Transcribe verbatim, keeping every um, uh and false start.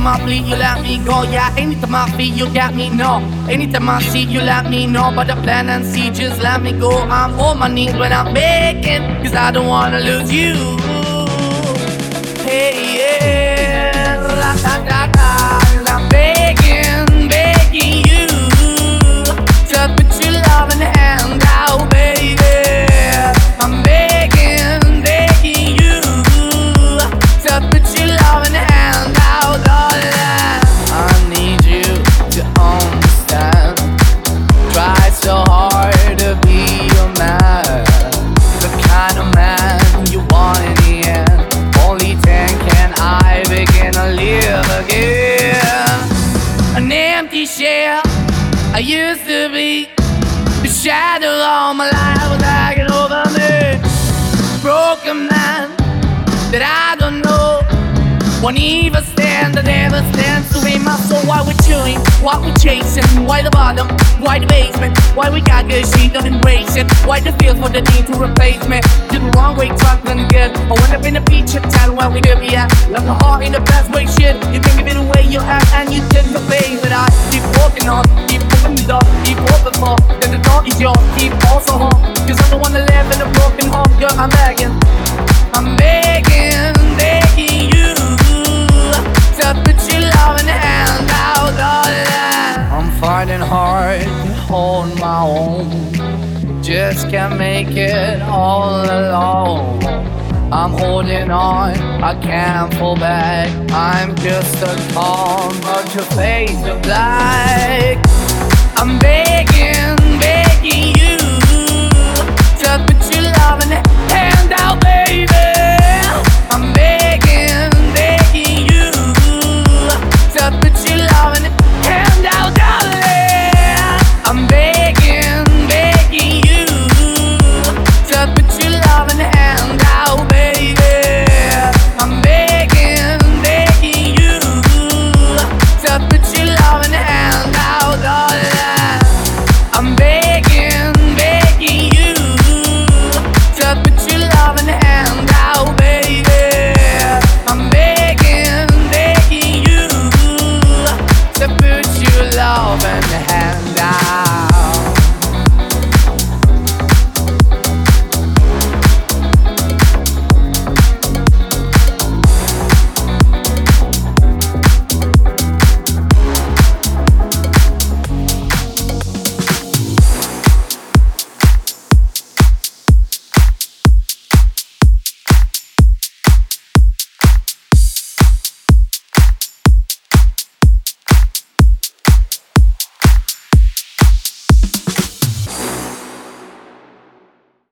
Anytime I bleed, you let me go. Yeah, anytime I feel, you got me, no. Anytime I see, you let me know. But the plan and see, just let me go. I'm on my knees when I'm begging, cause I don't wanna lose you. Hey, yeah, la da da da. Cause I'm begging, begging you to put your love in the hand out, baby. I'm begging, begging you to put your love in the hand out, darling. I need you to understand. Try so hard to be your man, the kind of man you want in the end. Only then can I begin to live again. An empty shell I used to be, the shadow all my life was hanging over me. Broken man that I don't know won't even stand, I never stand to in my soul. Why we chewing, why we chasing, why the bottom, why the basement, why we got good, she don't embrace it, why the feel for the need to replace me. Did the wrong way, trying to good. I went up in the feature town where we could be at. Left the heart in the best way, shit. You think of it the way you act and you didn't obey. But I keep walking on, keep opening the door, keep open more. Then the door is yours, keep also home. Cause I'm the one that live in a broken home, girl, I'm begging. I'm begging, begging you to put your love in the hand out, darling. I'm fighting hard to hold my own, just can't make it all alone. I'm holding on, I can't fall back. I'm just a call, but your face of black. I'm begging, begging you to put your love in the hand out, baby.